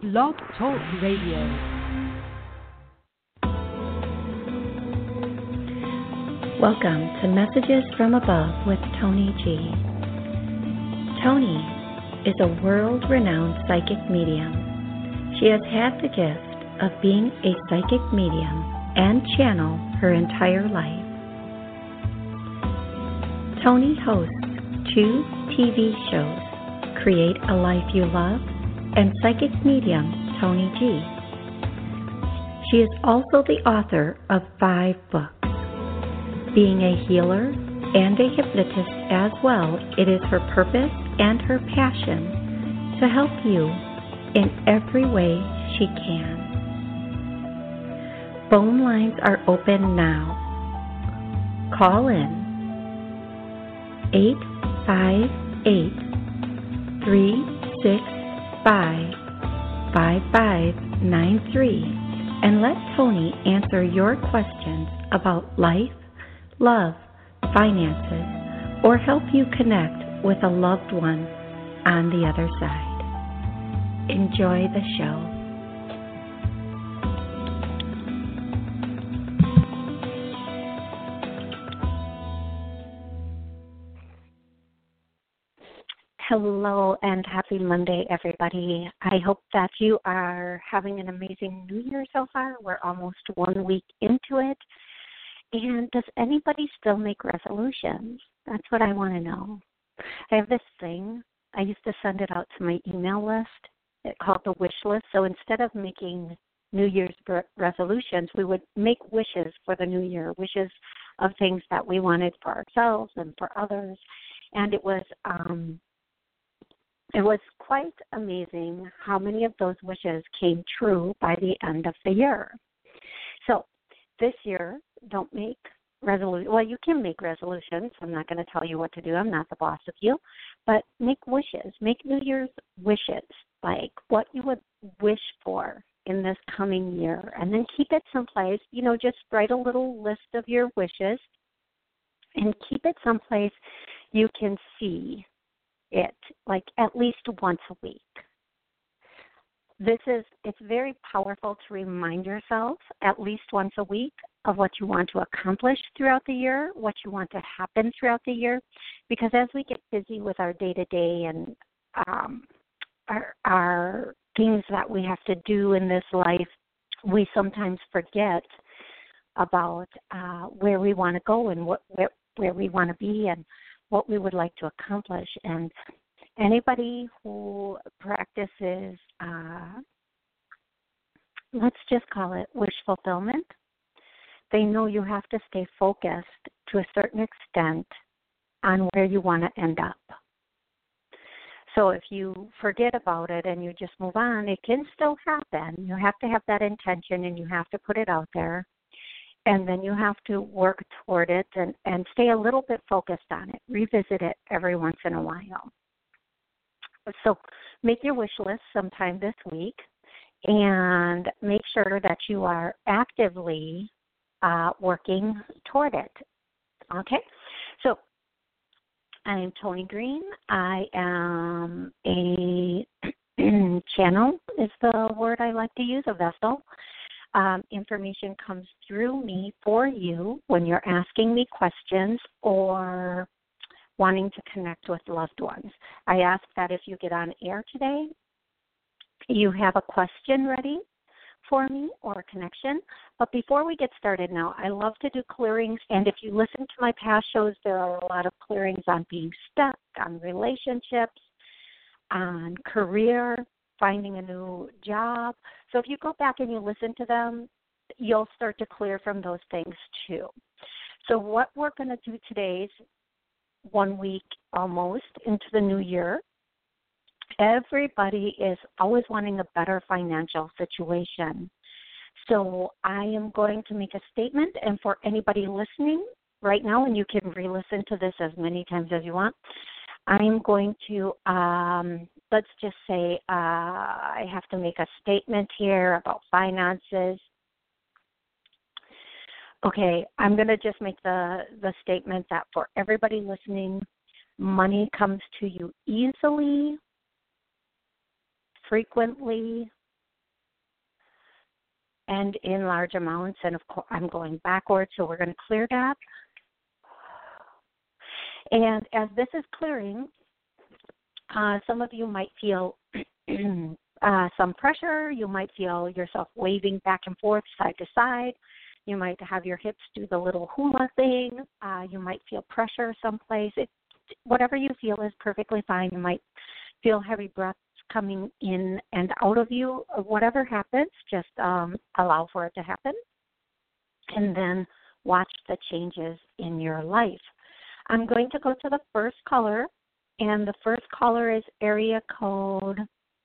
Blog Talk Radio. Welcome to Messages from Above with Tony G. Tony is a world-renowned psychic medium. She has had the gift of being a psychic medium and channel her entire life. Tony hosts 2 TV shows, Create a Life You Love and Psychic Medium Tony G. She is also the author of 5 books. Being a healer and a hypnotist as well, it is her purpose and her passion to help you in every way she can. Phone lines are open now. Call in 858-365-5593 and let Tony answer your questions about life, love, finances, or help you connect with a loved one on the other side. Enjoy the show. Hello and happy Monday, everybody. I hope that you are having an amazing New Year so far. We're almost 1 week into it. And does anybody still make resolutions? That's what I want to know. I have this thing. I used to send it out to my email list. It's called the wish list. So instead of making New Year's resolutions, we would make wishes for the new year, wishes of things that we wanted for ourselves and for others. And it was quite amazing how many of those wishes came true by the end of the year. So this year, don't make resolutions. Well, you can make resolutions. I'm not going to tell you what to do. I'm not the boss of you. But make wishes. Make New Year's wishes, like what you would wish for in this coming year. And then keep it someplace. Just write a little list of your wishes and keep it someplace you can see it, like at least once a week. It's very powerful to remind yourself at least once a week of what you want to accomplish throughout the year, what you want to happen throughout the year, because as we get busy with our day-to-day and our things that we have to do in this life, we sometimes forget about where we want to go and where we want to be and what we would like to accomplish. And anybody who practices, let's just call it wish fulfillment, they know you have to stay focused to a certain extent on where you want to end up. So if you forget about it and you just move on, it can still happen. You have to have that intention and you have to put it out there. And then you have to work toward it and stay a little bit focused on it. Revisit it every once in a while. So make your wish list sometime this week and make sure that you are actively working toward it. Okay? So I'm Tony Green. I am a channel is the word I like to use, a vessel. Information comes through me for you when you're asking me questions or wanting to connect with loved ones. I ask that if you get on air today, you have a question ready for me or a connection. But before we get started now, I love to do clearings. And if you listen to my past shows, there are a lot of clearings on being stuck, on relationships, on career, finding a new job. So if you go back and you listen to them, you'll start to clear from those things too. So what we're going to do today is 1 week almost into the new year. Everybody is always wanting a better financial situation. So I am going to make a statement, and for anybody listening right now, and you can re-listen to this as many times as you want, I'm going to, let's just say I have to make a statement here about finances. Okay, I'm going to just make the statement that for everybody listening, money comes to you easily, frequently, and in large amounts. And, of course, I'm going backwards, so we're going to clear that. And as this is clearing, some of you might feel some pressure. You might feel yourself waving back and forth, side to side. You might have your hips do the little hula thing. You might feel pressure someplace. Whatever you feel is perfectly fine. You might feel heavy breaths coming in and out of you. Whatever happens, just allow for it to happen. And then watch the changes in your life. I'm going to go to the first caller, and the first caller is area code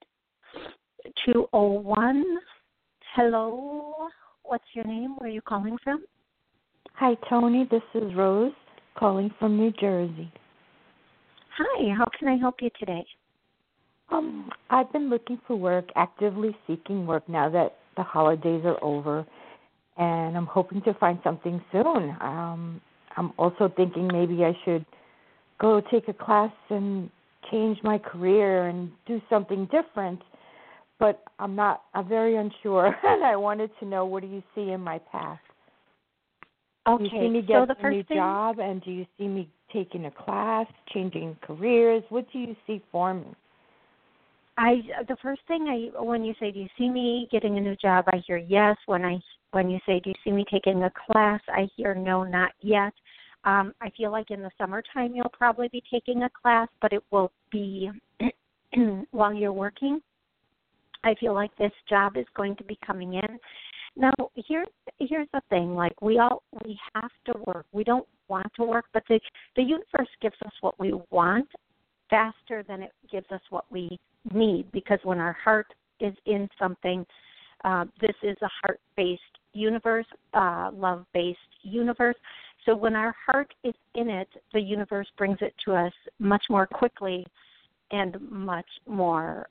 201. Hello. What's your name? Where are you calling from? Hi, Tony. This is Rose calling from New Jersey. Hi. How can I help you today? I've been looking for work, actively seeking work now that the holidays are over, and I'm hoping to find something soon. I'm also thinking maybe I should go take a class and change my career and do something different, but I'm very unsure, and I wanted to know, what do you see in my path? Okay, do you see me getting a new job, and do you see me taking a class, changing careers? What do you see for me? The first thing when you say, do you see me getting a new job, I hear yes. When you say, do you see me taking a class, I hear no, not yet. I feel like in the summertime you'll probably be taking a class, but it will be while you're working. I feel like this job is going to be coming in. Now, here's the thing. Like, we have to work. We don't want to work, but the universe gives us what we want faster than it gives us what we need, because when our heart is in something, this is a heart-based universe, love-based universe. So when our heart is in it, the universe brings it to us much more quickly and much more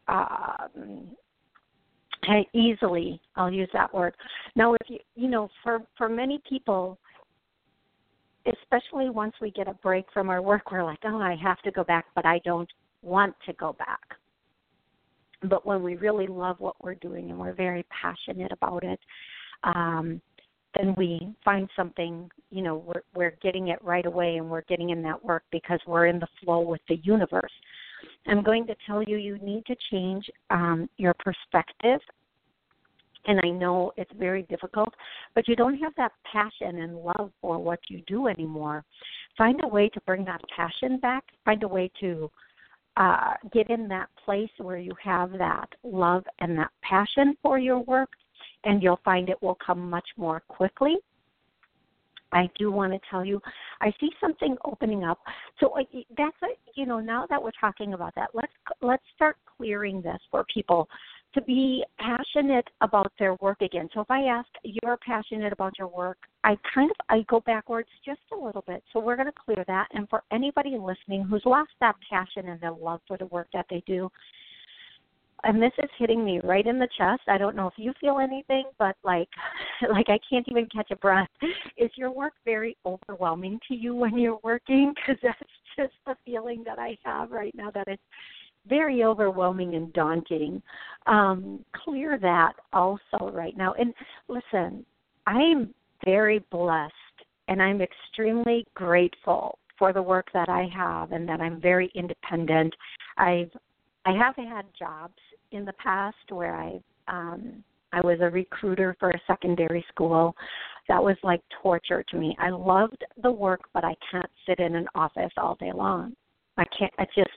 easily. I'll use that word. Now, if for many people, especially once we get a break from our work, we're like, oh, I have to go back, but I don't want to go back. But when we really love what we're doing and we're very passionate about it, then we find something, we're getting it right away, and we're getting in that work because we're in the flow with the universe. I'm going to tell you, you need to change your perspective. And I know it's very difficult, but you don't have that passion and love for what you do anymore. Find a way to bring that passion back. Find a way to get in that place where you have that love and that passion for your work, and you'll find it will come much more quickly. I do want to tell you, I see something opening up. So that's now that we're talking about that, let's start clearing this for people to be passionate about their work again. So if I ask, you're passionate about your work, I go backwards just a little bit. So we're going to clear that. And for anybody listening who's lost that passion and their love for the work that they do, and this is hitting me right in the chest. I don't know if you feel anything, but like I can't even catch a breath. Is your work very overwhelming to you when you're working? Because that's just the feeling that I have right now, that it's very overwhelming and daunting. Clear that also right now. And listen, I'm very blessed, and I'm extremely grateful for the work that I have, and that I'm very independent. I have had jobs in the past where I was a recruiter for a secondary school. That was like torture to me. I loved the work, but I can't sit in an office all day long. I can't.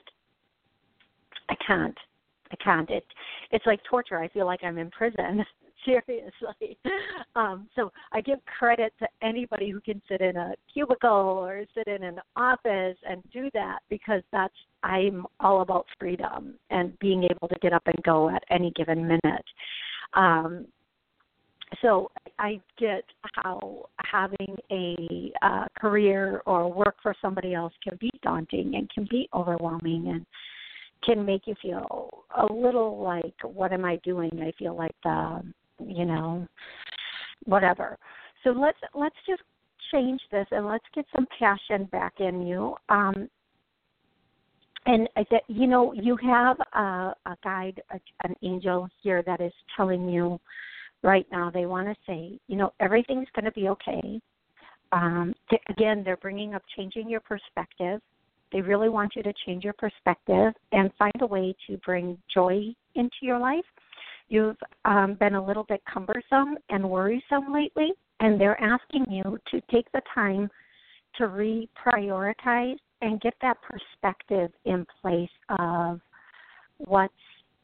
It's like torture. I feel like I'm in prison. Seriously. So I give credit to anybody who can sit in a cubicle or sit in an office and do that, because I'm all about freedom and being able to get up and go at any given minute. So I get how having a career or work for somebody else can be daunting and can be overwhelming and can make you feel a little like, what am I doing? I feel like whatever. So let's just change this, and let's get some passion back in you. And you have a guide, an angel here that is telling you right now. They want to say, everything's going to be okay. Again, they're bringing up changing your perspective. They really want you to change your perspective and find a way to bring joy into your life. You've been a little bit cumbersome and worrisome lately, and they're asking you to take the time to reprioritize and get that perspective in place of what's,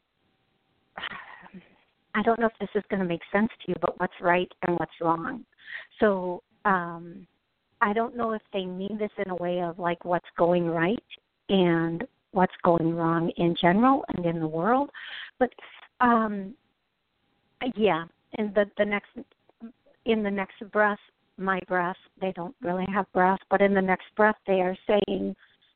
I don't know if this is going to make sense to you, but what's right and what's wrong. So I don't know if they mean this in a way of like what's going right and what's going wrong in general and in the world, but yeah, in the next breath, my breath, they don't really have breath, but in the next breath they are saying,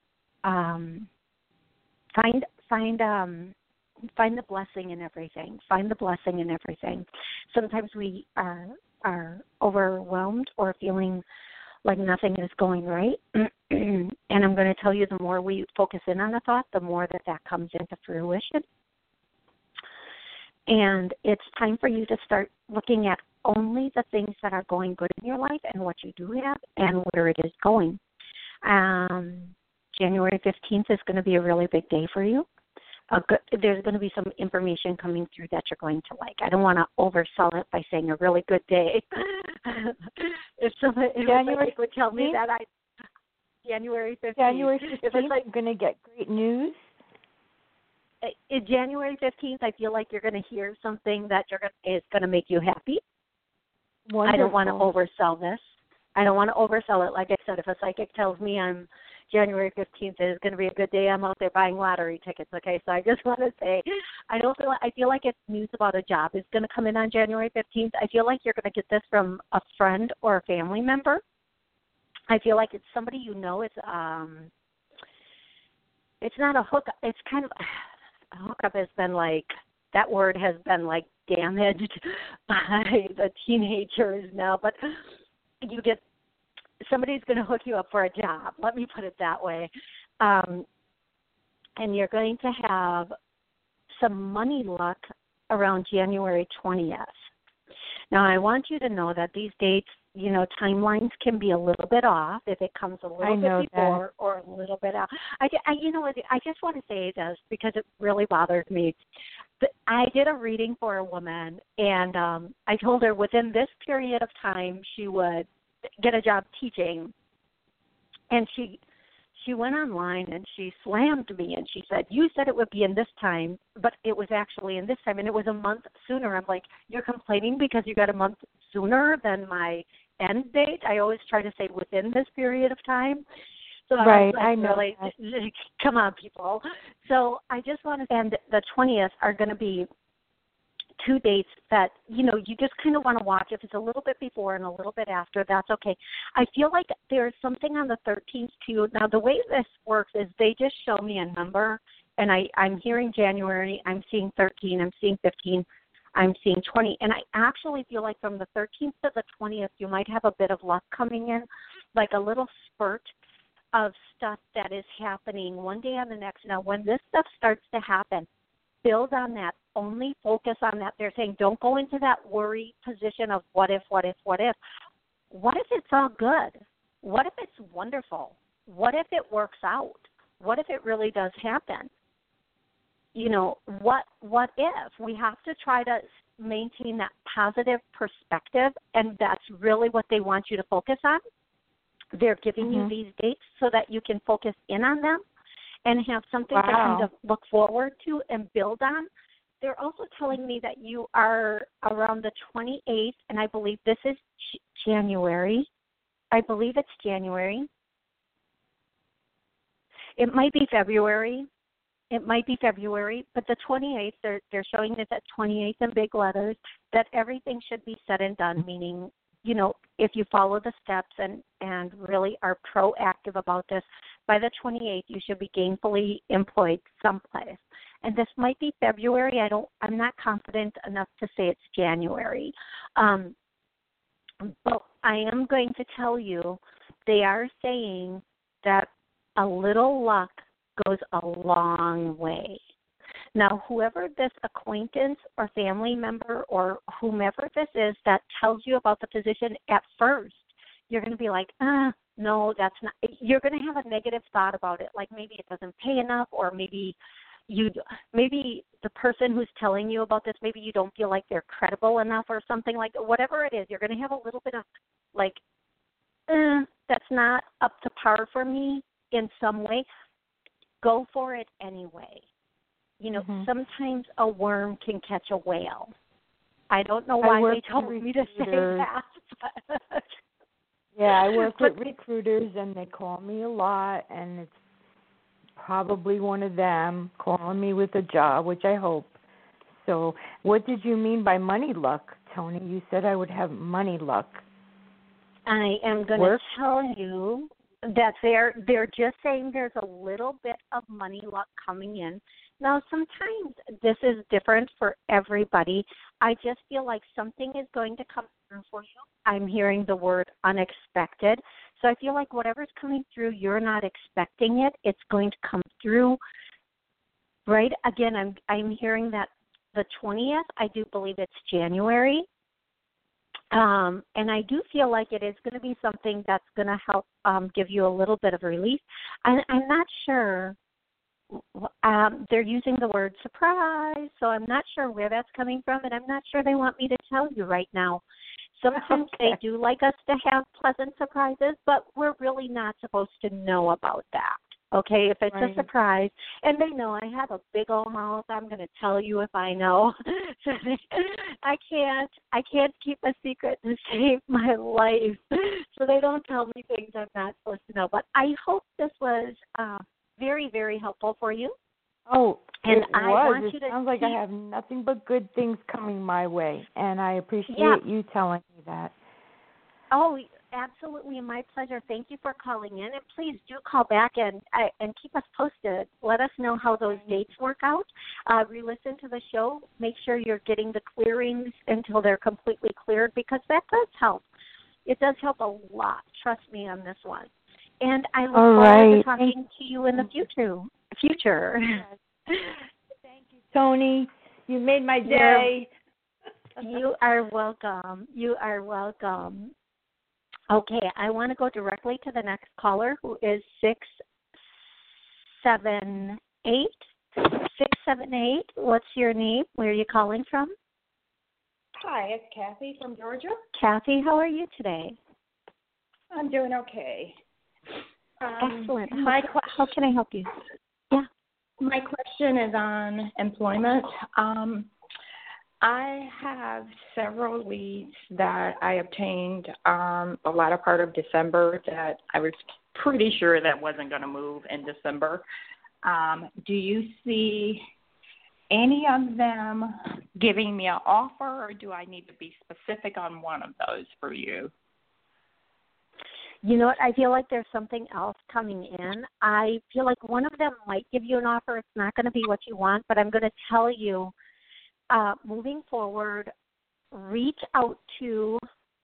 find the blessing in everything. Find the blessing in everything. Sometimes we are overwhelmed or feeling like nothing is going right. And I'm going to tell you, the more we focus in on a thought, the more that comes into fruition. And it's time for you to start looking at only the things that are going good in your life and what you do have and where it is going. January 15th is going to be a really big day for you. There's going to be some information coming through that you're going to like. I don't want to oversell it by saying a really good day. If somebody would tell me that January 15th. January 15th, I'm going to get great news. In January 15th, I feel like you're going to hear something that is going to make you happy. Wonderful. I don't want to oversell this. I don't want to oversell it. Like I said, if a psychic tells me I'm January 15th is going to be a good day, I'm out there buying lottery tickets. Okay, so I just want to say, I feel like it's news about a job is going to come in on January 15th. I feel like you're going to get this from a friend or a family member. I feel like it's somebody you know. It's not a hookup. It's kind of a hookup has been like, that word has been like damaged by the teenagers now, but you get, somebody's going to hook you up for a job. Let me put it that way. And you're going to have some money luck around January 20th. Now, I want you to know that these dates, timelines can be a little bit off if it comes a little bit before or a little bit out. I just want to say this because it really bothers me. I did a reading for a woman, and I told her within this period of time she would get a job teaching, and she went online and she slammed me and she said, you said it would be in this time, but it was actually in this time, and it was a month sooner. I'm like, you're complaining because you got a month sooner than my end date? I always try to say within this period of time. So right, I know. Really, come on, people. So I just want to, and the 20th are going to be two dates that, you just kind of want to watch. If it's a little bit before and a little bit after, that's okay. I feel like there's something on the 13th too. Now, the way this works is they just show me a number, and I'm hearing January, I'm seeing 13, I'm seeing 15, I'm seeing 20. And I actually feel like from the 13th to the 20th, you might have a bit of luck coming in, like a little spurt of stuff that is happening one day on the next. Now, when this stuff starts to happen, build on that. Only focus on that. They're saying don't go into that worry position of what if, what if, what if. What if it's all good? What if it's wonderful? What if it works out? What if it really does happen? What if? We have to try to maintain that positive perspective, and that's really what they want you to focus on. They're giving you these dates so that you can focus in on them and have something to kind of look forward to and build on. They're also telling me that you are around the 28th, and I believe this is January. I believe it's January. It might be February. It might be February, but the 28th, they're showing this at 28th in big letters, that everything should be said and done, meaning, if you follow the steps and really are proactive about this, by the 28th, you should be gainfully employed someplace. And this might be February. I'm not confident enough to say it's January. But I am going to tell you, they are saying that a little luck goes a long way. Now, whoever this acquaintance or family member or whomever this is that tells you about the position at first, you're going to be like, no, that's not. You're going to have a negative thought about it, like maybe it doesn't pay enough, or maybe the person who's telling you about this, maybe you don't feel like they're credible enough or something like whatever it is. You're going to have a little bit of like, that's not up to par for me in some way. Go for it anyway. You know, sometimes a worm can catch a whale. I don't know why they told me to say that. Yeah, I work with recruiters, and they call me a lot, and it's probably one of them calling me with a job, which I hope. So what did you mean by money luck, Tony? You said I would have money luck. I am going to tell you that they're just saying there's a little bit of money luck coming in. Now, sometimes this is different for everybody. I just feel like something is going to come through for you. I'm hearing the word unexpected. So I feel like whatever's coming through, you're not expecting it. It's going to come through. Right? Again, I'm hearing that the 20th, I do believe it's January. And I do feel like it is going to be something that's going to help give you a little bit of relief. I'm not sure. They're using the word surprise, so I'm not sure where that's coming from, and I'm not sure they want me to tell you right now. Sometimes they do like us to have pleasant surprises, but we're really not supposed to know about that. Okay, if it's a surprise, and they know I have a big old mouth, I'm going to tell you if I know. I can't keep a secret to save my life, so they don't tell me things I'm not supposed to know. But I hope this was very, very helpful for you. Oh, and it was. It sounds like I have nothing but good things coming my way, and I appreciate you telling me that. Oh, absolutely, my pleasure. Thank you for calling in, and please do call back and keep us posted. Let us know how those dates work out. Re-listen to the show. Make sure you're getting the clearings until they're completely cleared, because that does help. It does help a lot. Trust me on this one. And I look forward to talking to you in the future. Yes. Thank you, Tony. You made my day. You are welcome. You are welcome. Okay, I want to go directly to the next caller, who is 678. 678, what's your name? Where are you calling from? Hi, it's Kathy from Georgia. Kathy, how are you today? I'm doing okay. Excellent. How can I help you? Yeah. My question is on employment. I have several leads that I obtained the latter part of December that I was pretty sure that wasn't going to move in December. Do you see any of them giving me an offer, or do I need to be specific on one of those for you? You know what? I feel like there's something else coming in. I feel like one of them might give you an offer. It's not going to be what you want, but I'm going to tell you, moving forward, reach out to,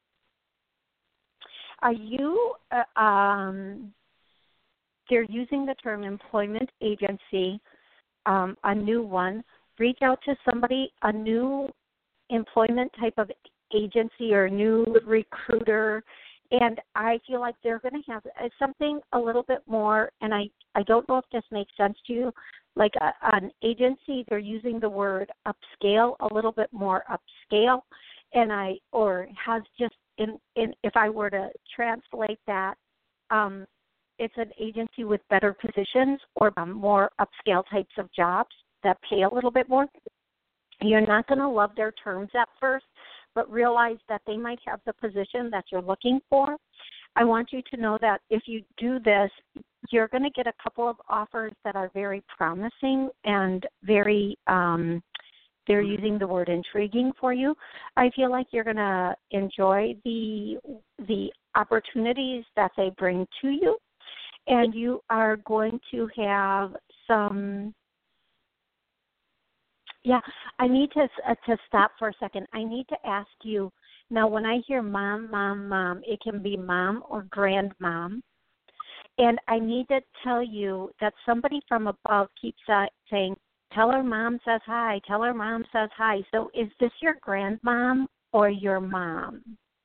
they're using the term employment agency, a new one. Reach out to somebody, a new employment type of agency or new recruiter, and I feel like they're going to have something a little bit more, and I don't know if this makes sense to you, like an agency, they're using the word upscale, a little bit more upscale, or has just, if I were to translate that, it's an agency with better positions or more upscale types of jobs that pay a little bit more. You're not going to love their terms at first, but realize that they might have the position that you're looking for. I want you to know that if you do this, you're going to get a couple of offers that are very promising and very, they're using the word intriguing for you. I feel like you're going to enjoy the opportunities that they bring to you, and you are going to have some. Yeah, I need to stop for a second. I need to ask you, now when I hear mom, mom, mom, it can be mom or grandmom. And I need to tell you that somebody from above keeps saying, Tell her mom says hi. Tell her mom says hi. So is this your grandmom or your mom?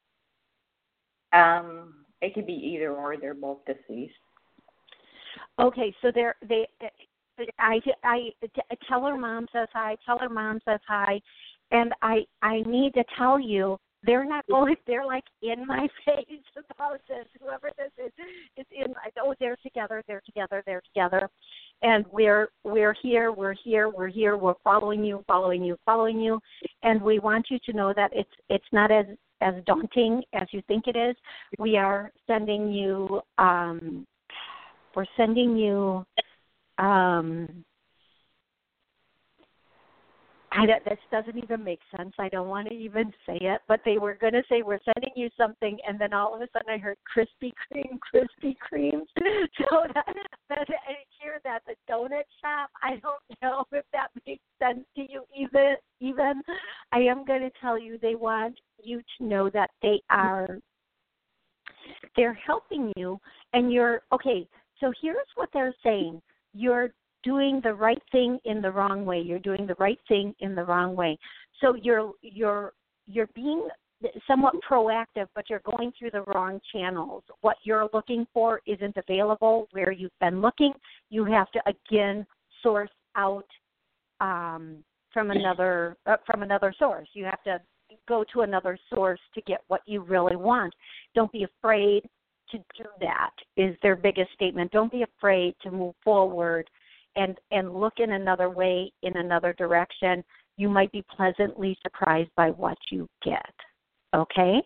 It could be either or. They're both deceased. Okay, so I tell her mom says hi. Tell her mom says hi, and I need to tell you they're not going. They're like in my face about this. Whoever this is in. Oh, they're together. They're together. They're together, and we're here. We're here. We're here. We're following you, following you, following you, and we want you to know that it's not as daunting as you think it is. We are sending you. We're sending you. This doesn't even make sense. I don't want to even say it, but they were going to say we're sending you something, and then all of a sudden I heard Krispy Kreme. So I hear that the donut shop. I don't know if that makes sense to you even. I am going to tell you they want you to know that they're helping you, and you're okay. So here's what they're saying. You're doing the right thing in the wrong way. You're doing the right thing in the wrong way. So you're being somewhat proactive, but you're going through the wrong channels. What you're looking for isn't available where you've been looking. You have to again source out from another source. You have to go to another source to get what you really want. Don't be afraid to do that is their biggest statement. Don't be afraid to move forward and look in another way, in another direction. You might be pleasantly surprised by what you get. Okay?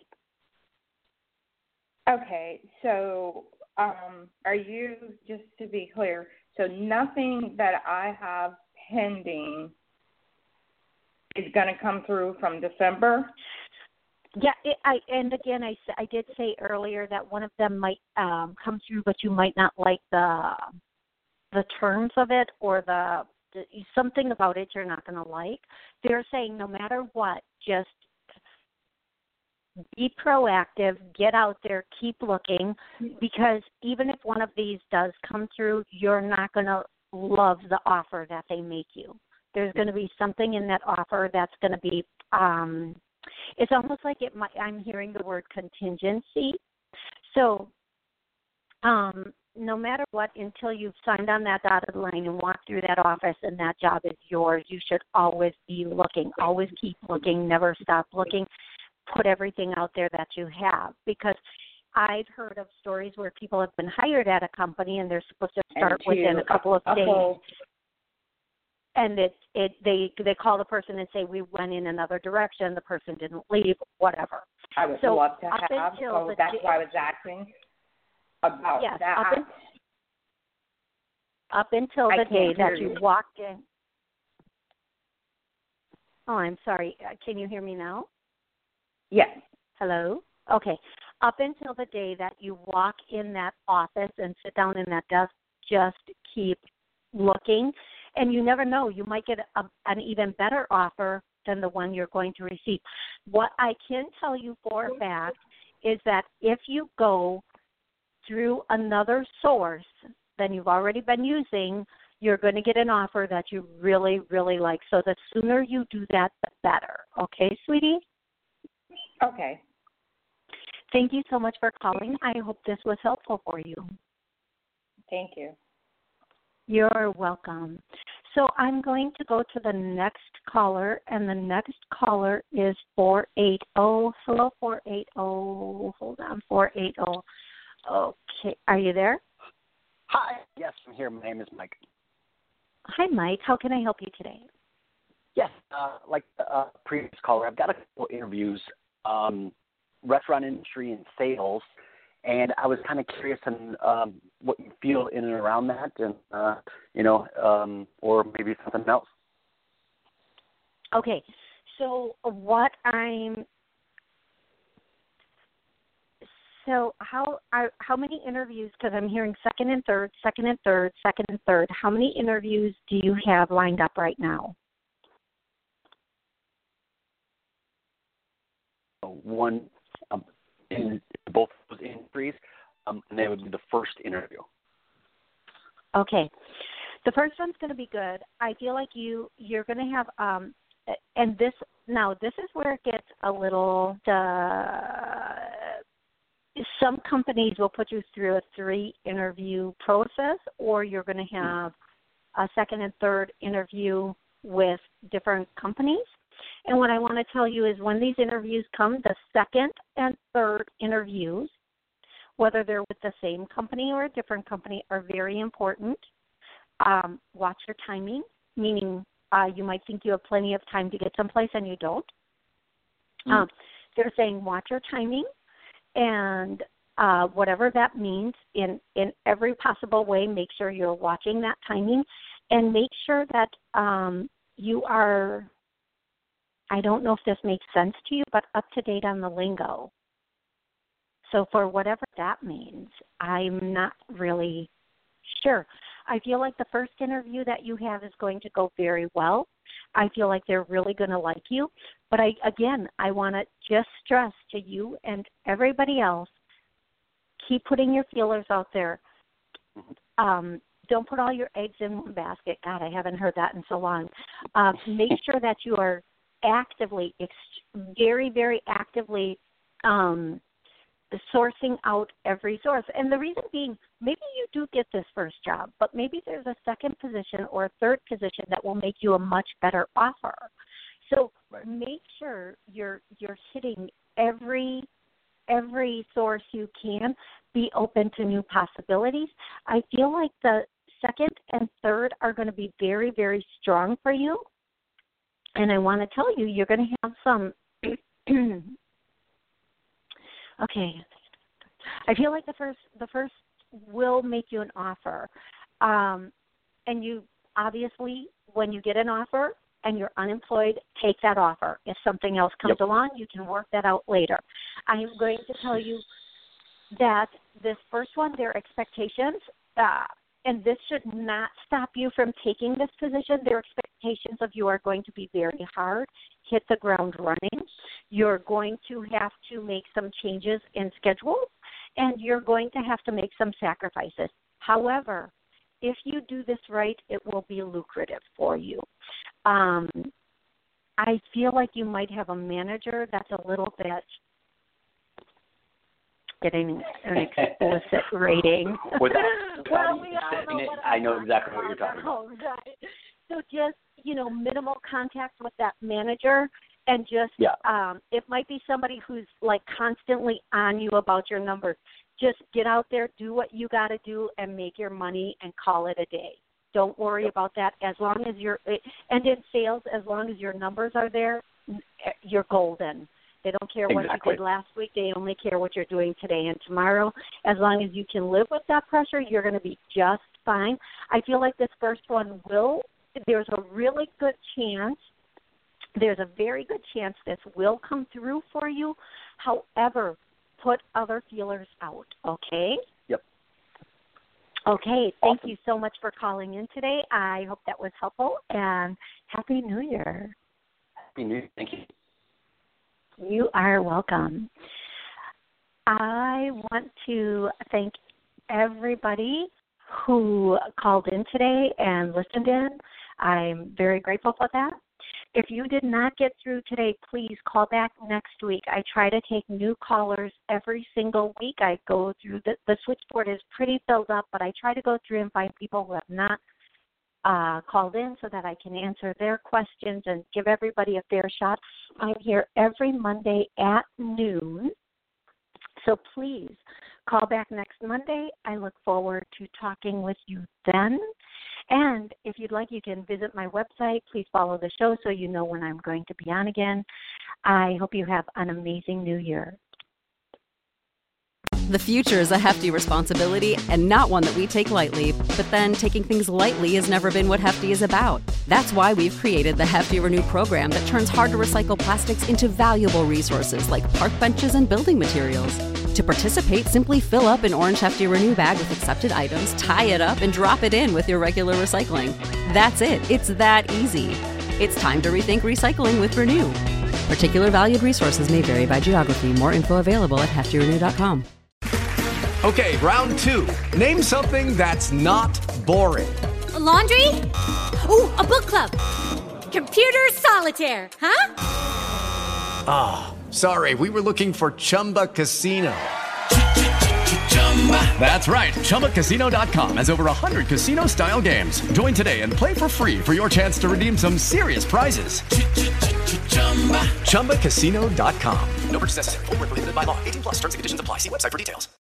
Okay, so are you, just to be clear, so nothing that I have pending is going to come through from December? Yeah, I did say earlier that one of them might come through, but you might not like the terms of it or the something about it you're not going to like. They're saying no matter what, just be proactive, get out there, keep looking, because even if one of these does come through, you're not going to love the offer that they make you. There's going to be something in that offer that's going to be it's almost like I'm hearing the word contingency. So no matter what, until you've signed on that dotted line and walked through that office and that job is yours, you should always be looking. Always keep looking. Never stop looking. Put everything out there that you have, because I've heard of stories where people have been hired at a company and they're supposed to start within a couple of days. And they call the person and say, we went in another direction, the person didn't leave, whatever. I would love to have, so that's why I was asking about that. Up until the day that you walked in. Oh, I'm sorry. Can you hear me now? Yes. Hello? Okay. Up until the day that you walk in that office and sit down in that desk, just keep looking. And you never know, you might get an even better offer than the one you're going to receive. What I can tell you for a fact is that if you go through another source than you've already been using, you're going to get an offer that you really, really like. So the sooner you do that, the better. Okay, sweetie? Okay. Thank you so much for calling. I hope this was helpful for you. Thank you. You're welcome. So I'm going to go to the next caller, and the next caller is 480. Hello, 480. Hold on, 480. Okay, are you there? Hi. Yes, I'm here. My name is Mike. Hi, Mike. How can I help you today? Yes, like the previous caller, I've got a couple interviews, restaurant industry and sales, and I was kind of curious on what you feel in and around that, and or maybe something else. Okay, so how many interviews? Because I'm hearing second and third. How many interviews do you have lined up right now? One in both those industries, and they would be the first interview. Okay. The first one's going to be good. I feel like you're going to have and this is where it gets a little. Some companies will put you through a 3-interview process, or you're going to have a second and third interview with different companies. And what I want to tell you is when these interviews come, the second and third interviews, whether they're with the same company or a different company, are very important. Watch your timing, meaning you might think you have plenty of time to get someplace and you don't. They're saying watch your timing, and whatever that means, in every possible way, make sure you're watching that timing, and make sure that you are, I don't know if this makes sense to you, but up to date on the lingo. So for whatever that means, I'm not really sure. I feel like the first interview that you have is going to go very well. I feel like they're really going to like you. But I want to just stress to you and everybody else, keep putting your feelers out there. Don't put all your eggs in one basket. God, I haven't heard that in so long. Make sure that you are actively, very, very actively sourcing out every source. And the reason being, maybe you do get this first job, but maybe there's a second position or a third position that will make you a much better offer. So make sure you're hitting every source you can. Be open to new possibilities. I feel like the second and third are going to be very, very strong for you. And I want to tell you, you're going to have some okay. I feel like the first will make you an offer. And you obviously, when you get an offer and you're unemployed, take that offer. If something else comes along, you can work that out later. I am going to tell you that this first one, their expectations, and this should not stop you from taking this position. Their expectations of you are going to be very hard, hit the ground running. You're going to have to make some changes in schedules, and you're going to have to make some sacrifices. However, if you do this right, it will be lucrative for you. I feel like you might have a manager that's a little bit getting an explicit rating. Well, we all know what I know exactly what you're talking about. Right. So just, minimal contact with that manager, and just it might be somebody who's like constantly on you about your numbers. Just get out there, do what you got to do, and make your money and call it a day. Don't worry about that. As long as and in sales, as long as your numbers are there, you're golden. They don't care what you did last week. They only care what you're doing today and tomorrow. As long as you can live with that pressure, you're going to be just fine. I feel like this first one there's a really good chance, there's a very good chance this will come through for you. However, put other feelers out, okay? Yep. Okay, thank you so much for calling in today. I hope that was helpful, and Happy New Year. Happy New Year. Thank you. You are welcome. I want to thank everybody who called in today and listened in. I'm very grateful for that. If you did not get through today, please call back next week. I try to take new callers every single week. I go through the switchboard is pretty filled up, but I try to go through and find people who have not called in so that I can answer their questions and give everybody a fair shot. I'm here every Monday at noon, so please call back next Monday. I look forward to talking with you then. And if you'd like, you can visit my website. Please follow the show so you know when I'm going to be on again. I hope you have an amazing new year. The future is a hefty responsibility and not one that we take lightly. But then taking things lightly has never been what Hefty is about. That's why we've created the Hefty Renew program that turns hard-to-recycle plastics into valuable resources like park benches and building materials. To participate, simply fill up an orange Hefty Renew bag with accepted items, tie it up, and drop it in with your regular recycling. That's it. It's that easy. It's time to rethink recycling with Renew. Particular valued resources may vary by geography. More info available at heftyrenew.com. Okay, round two. Name something that's not boring. Laundry? Ooh, a book club. Computer solitaire, huh? Ah, oh, sorry, we were looking for Chumba Casino. That's right, ChumbaCasino.com has over 100 casino-style games. Join today and play for free for your chance to redeem some serious prizes. ChumbaCasino.com. No purchase necessary. Void where prohibited by law. 18+ terms and conditions apply. See website for details.